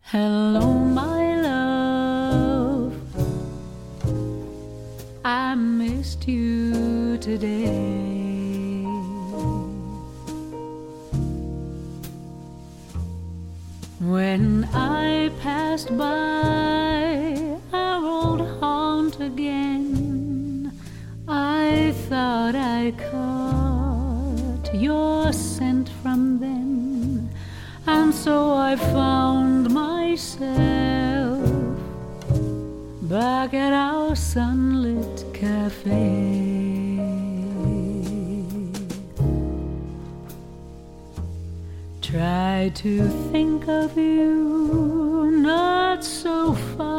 Hello, my love. I missed you today. When I passed by our old haunt again, I thought I caught your scent from then, and so I found myself back at our sunlit cafe. Try to think of you not so far